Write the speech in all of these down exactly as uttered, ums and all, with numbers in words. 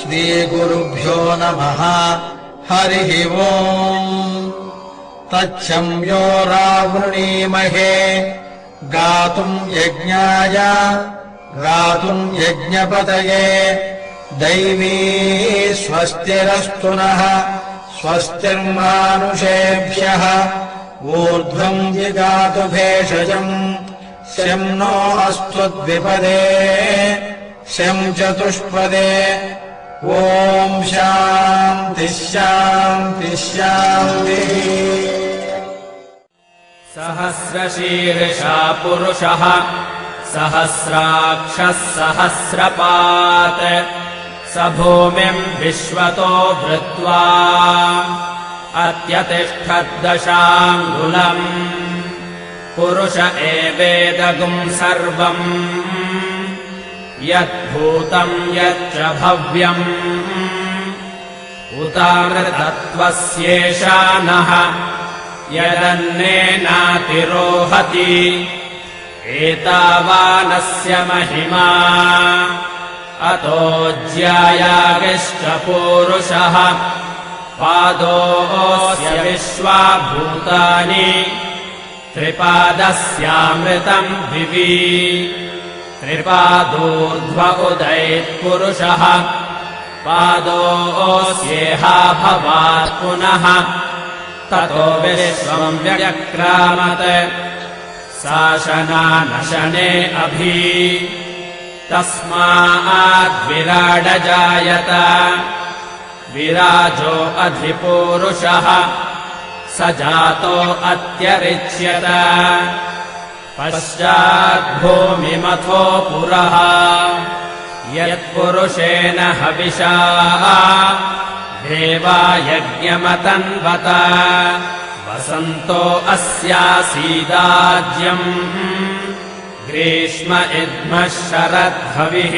श्रीगुरुभ्यो नमः। हरिः ओम्। तच्छम्यो रावृणीमहे गातुम् यज्ञाय गातुम् यज्ञपतये दैवी स्वस्तिरस्तु नः स्वस्तिर्मानुषेभ्यः ऊर्ध्वम् जिगातु भेषजम् शं नो अस्त्वद्विपदे शं चतुष्पदे ॐ शान्तिः शान्तिः शान्तिः। सहस्रशीर्षा पुरुषः सहस्राक्षः सहस्रपात् स भूमिम् विश्वतो वृत्वा अत्यतिष्ठद्दशाङ्गुलम् पुरुष एवेदगुम् सर्वम् यद्भूतम् यच्च भव्यम् उतामृतत्वस्येषा नः यदन्नेनातिरोहति एतावानस्य महिमा अतो ज्यायागिश्च पूरुषः पादोऽस्य विश्वा भूतानि त्रिपादस्यामृतम् दिवि त्रिपादोर्ध्व उदैत्पुरुषः पादोऽस्येहा भवात् पुनः ततो विश्वम् व्यक्रामत् शासनानशने अभि तस्माद्विराडजायत विराजो अधिपूरुषः स जातो अत्यरिच्यत पश्चाद्भूमिमथो पुरः यत्पुरुषेण हविषा देवा यज्ञमतन्वत वसन्तो अस्यासीदाज्यम् ग्रीष्म इद्मः शरद्भविः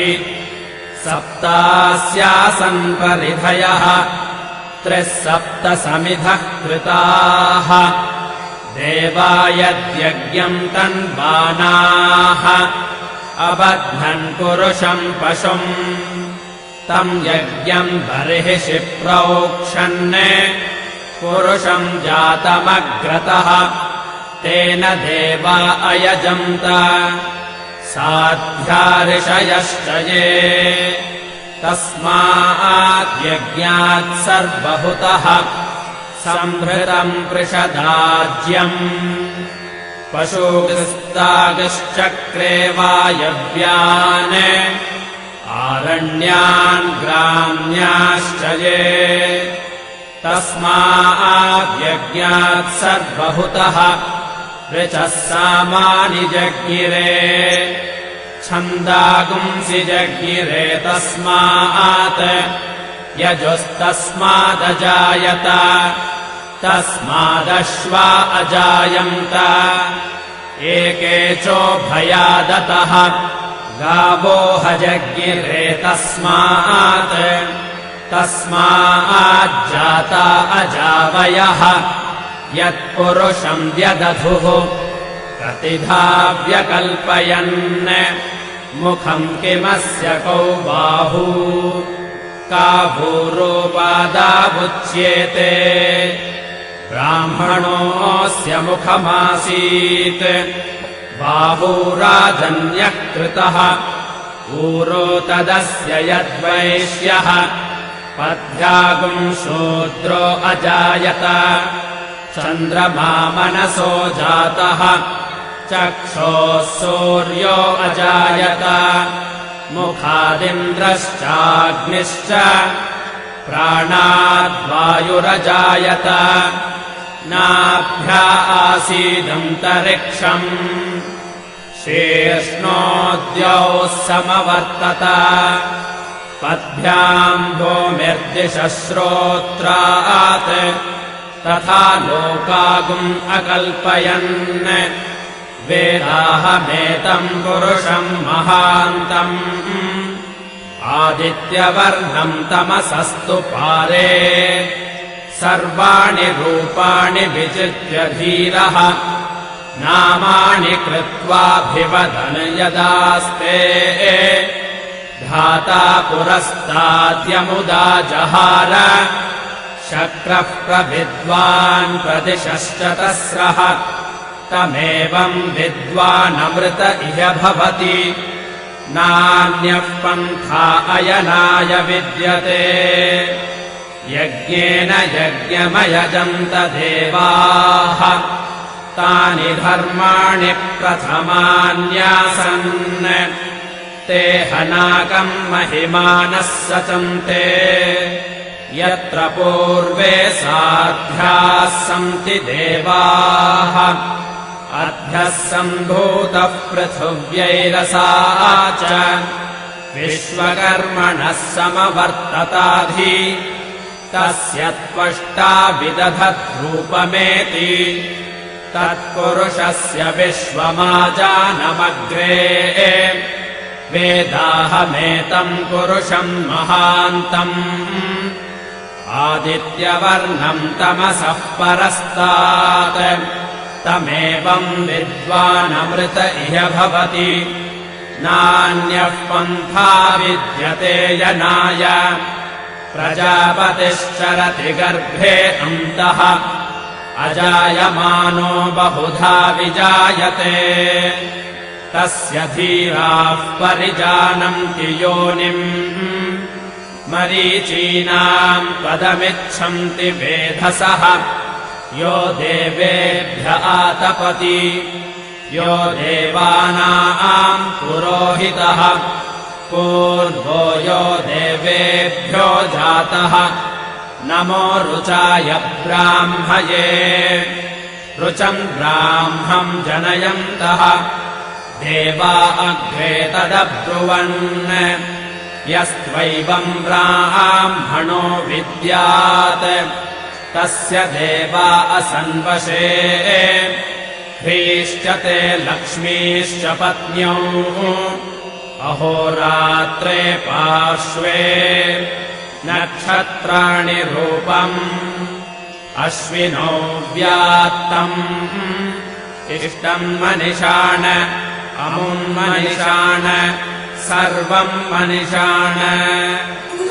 सप्तास्यासन् परिधयः त्रिः सप्त समिधः कृताः देवा यद्यज्ञम् तन्वानाः अबध्नन् पुरुषम् पशुम् तम् यज्ञम् बर्हिषि प्रोक्षन् पुरुषम् जातमग्रतः तेन देवा अयजन्त साध्या ऋषयश्च ये तस्माद्यज्ञात् सर्वहुतः सम्भृतम् पृषदाज्यम् पशुगिस्तागिश्चक्रे वायव्यान् आरण्यान् ग्राम्याश्च ये तस्माद्यज्ञात् सर्वहुतः ऋचः सामानि जज्ञिरे छन्दागुंसि जज्ञिरे तस्मात् यजुस्तस्मादजायत तस्मादश्वा अजायन्त एके चोभयादतः गावो हजज्ञिरे तस्मात् तस्माज्जाता अजावयः यत्पुरुषम् व्यदधुः प्रतिधा व्यकल्पयन् मुखम् किमस्य कौ बाहू का भूरोपादावुच्येते ब्राह्मणोऽस्य मुखमासीत् बाहूराजन्यकृतः ऊरो तदस्य यद्वैश्यः पद्भ्यागुम् शूद्रो अजायत चन्द्रमा मनसो जातः चक्षोः सूर्यो अजायत मुखादिन्द्रश्चाग्निश्च प्राणाद्वायुरजायत नाभ्या आसीदन्तरिक्षम् शीर्ष्णोद्यौ समवर्तत पद्भ्याम् भूमिर्दिशश्रोत्रात् तथा लोकागुम् अकल्पयन् वेदाहमेतम् पुरुषम् महान्तम् आदित्यवर्णम् तमसस्तु पारे सर्वाणि रूपाणि विचित्य धीरः नामानि कृत्वाभिवदन् यदास्ते धाता पुरस्ताद्यमुदा जहार शक्रः प्रविद्वान् प्रदिशश्च तस्रः तमेवम् विद्वानमृत इह भवति नान्यः पन्था अयनाय विद्यते यज्ञेन यज्ञमयजन्त देवाः तानि धर्माणि प्रथमान्यासन् ते हनाकम् महिमानः सचन्ते यत्र पूर्वे साध्याः सन्ति देवाः अध्यः सम्भूतः पृथिव्यैरसा च विश्वकर्मणः समवर्तताधि तस्य त्वष्टा विदधद्रूपमेति तत्पुरुषस्य विश्वमाजानमग्रे वेदाहमेतम् पुरुषम् महान्तम् आदित्यवर्णम् तमसः परस्तात् तमेवम् विद्वानमृत इह भवति नान्यः पन्था विद्यते यनाय प्रजापतिश्चरति गर्भे अन्तः अजायमानो बहुधा विजायते तस्य धीराः परिजानन्ति योनिम् मरीचीनाम् पदमिच्छन्ति वेधसः यो देवेभ्य आतपति यो देवानाम् पुरोहितः पूर्वो यो देवेभ्यो जातः नमो रुचाय ब्राह्मये रुचम् ब्राह्मम् जनयन्तः देवा अग्रे तदब्रुवन् यस्त्वैवम् ब्राह्मणो विद्यात् तस्य देवा असन्वशे ह्रीश्च ते लक्ष्मीश्च पत्न्यौ अहोरात्रे पार्श्वे नक्षत्राणि रूपम् अश्विनो व्यात्तम् इष्टम् मनिषाण अमुन्मनिषाण सर्वम् मनिषाण